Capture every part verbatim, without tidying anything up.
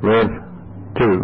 with two.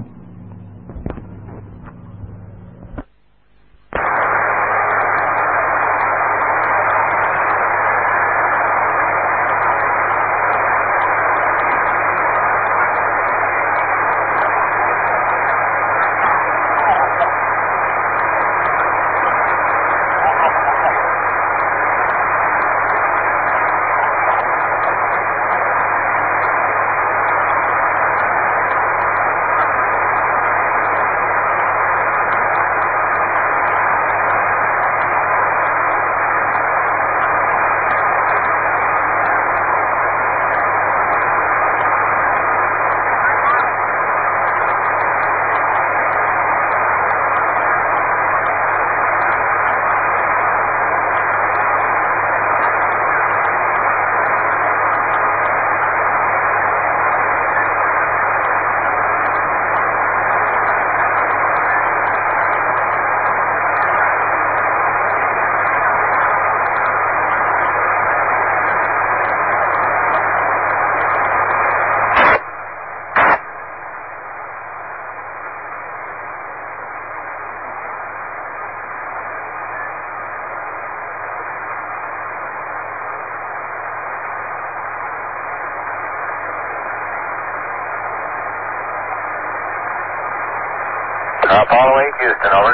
Uh, Apollo eight, Houston, over.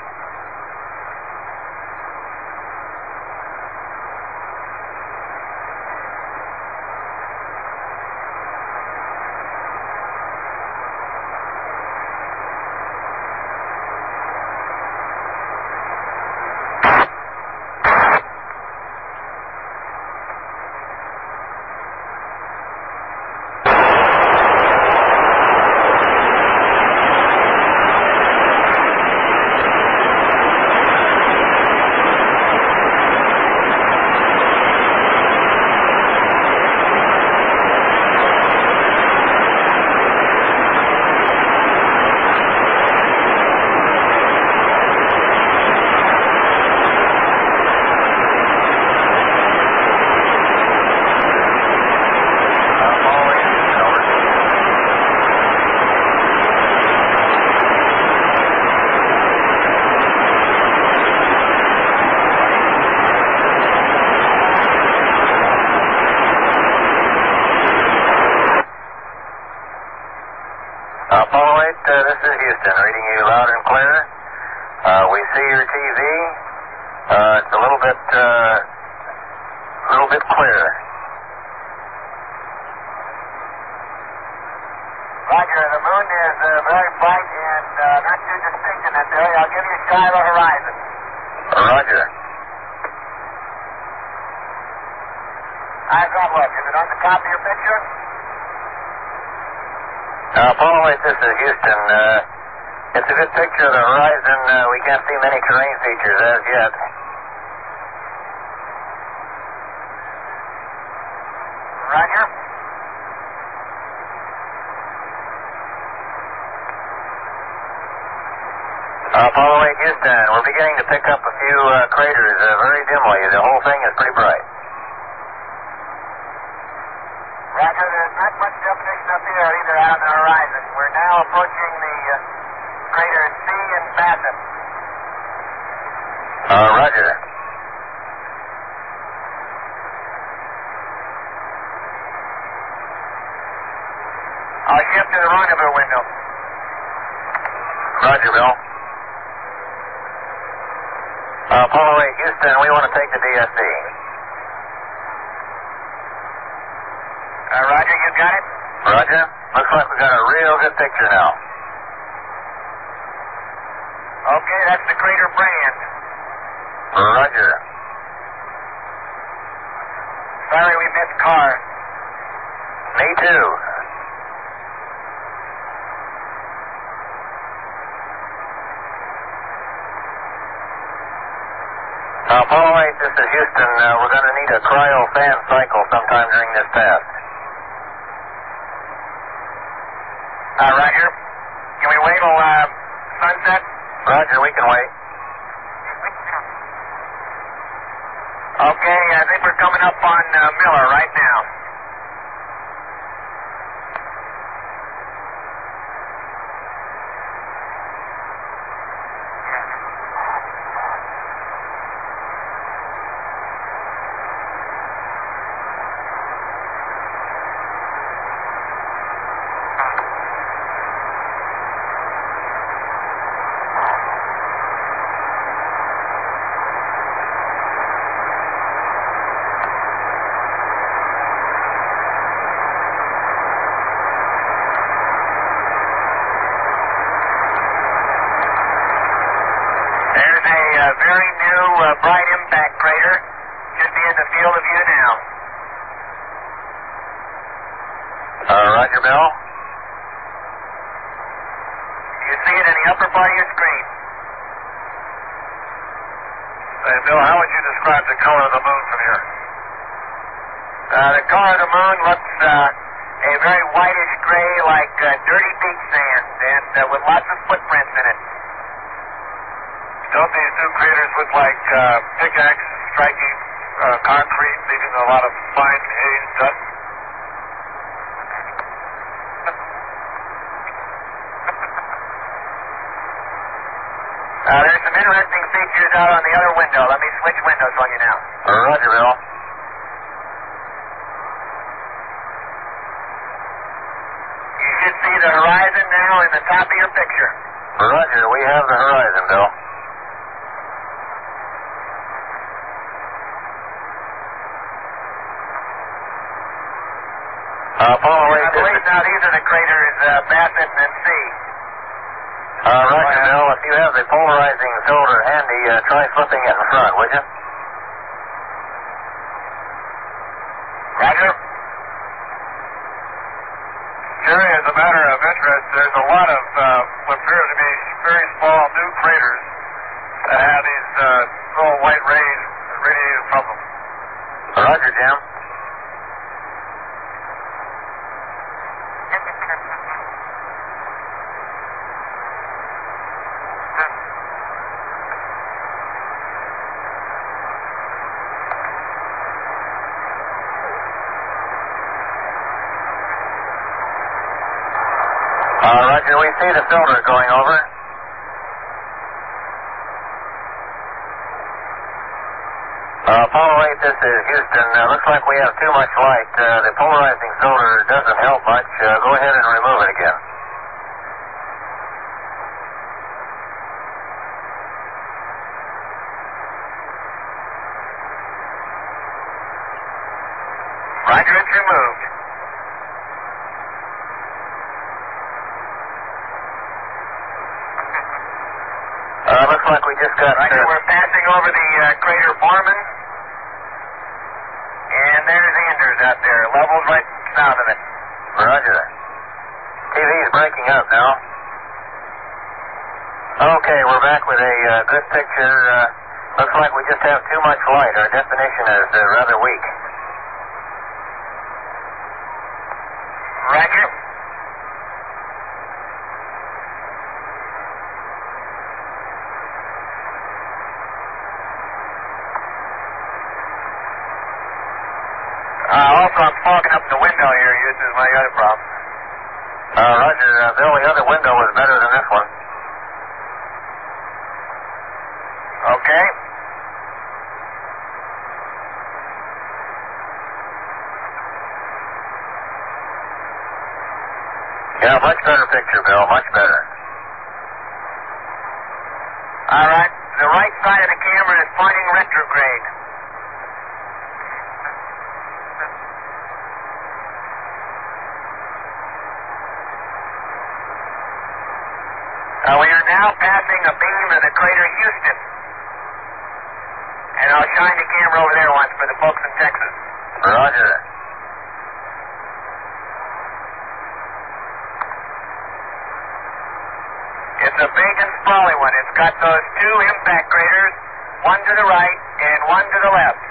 Apollo eight, uh, this is Houston, reading you loud and clear. Uh, we see your T V. Uh, it's a little bit, uh, little bit clear. Roger, the moon is uh, very bright and uh, not too distinct in this area. I'll give you a sky over horizon. Roger. How's that look? Is it on the top of your picture? Uh, Apollo eight, this is Houston. Uh, it's a good picture of the horizon. Uh, we can't see many terrain features as yet. Roger. Uh, Apollo eight, Houston, we're beginning to pick up a few uh, craters uh, very dimly. The whole thing is pretty bright. Roger, there's not much definition up here either out on the horizon. We're now approaching the uh, crater C and Bassett. Uh, Roger. I'll shift to the rendezvous window. Roger, Bill. Uh, Apollo eight, Houston, we want to take the D S C. Uh, Roger, you got it? Roger. Looks like we got a real good picture now. Okay, that's the crater Brand. Roger. Sorry we missed Carr. Me too. Uh, Apollo eight, this is Houston. Uh, we're going to need a cryo fan cycle sometime during this pass. Uh, Roger. Can we wait till uh, sunset? Roger, we can wait. Okay, I think we're coming up on uh, Miller right now. bright impact crater. Should be in the field of view now. Uh, Roger, Bill. You see it in the upper part of your screen. Hey, Bill, how would you describe the color of the moon from here? Uh, the color of the moon looks uh, a very whitish gray, like uh, dirty beach sand, and uh, with lots of footprints in it. Don't these two craters look like uh, pickaxes striking uh, concrete, leaving a lot of fine haze dust? Uh, there's some interesting features out on the other window. Let me switch windows on you now. Uh, Roger, Bill. You should see the horizon now in the top of your picture. Roger, we have the horizon, Bill. Uh, Apollo eight, I believe now these are the craters uh, Bassett and C. Uh, Roger, Bill. If you have the polarizing cylinder handy, uh, try flipping it in front, would you? Roger. Jerry, as a matter of interest, there's a lot of uh, what appears to be very small new craters that have these uh, little white rays radiating from them. Roger, Jim. Uh, Roger, we see the filter going over. Uh, Apollo eight, this is Houston. Uh, looks like we have too much light. Uh, the polarizing filter doesn't help much. Uh, go ahead and remove it again. Roger, it's removed. Uh, looks like we just got... Roger, Uh, we're passing over the uh, crater Foreman. And there's Anders out there, leveled right south of it. Roger. T V's breaking up now. Okay, we're back with a uh, good picture. Uh, looks like we just have too much light. Our definition is uh, rather weak. Roger. Uh, also, I'm fogging up the window here. This is my other problem. Uh, Roger. Uh, Bill, the other window was better than this one. Okay. Yeah, much better picture, Bill. Much better. All right. The right side of the camera is pointing retrograde. Uh, we are now passing a beam of the crater Houston. And I'll shine the camera over there once for the folks in Texas. Roger. It's a big and sprawly one. It's got those two impact craters, one to the right and one to the left.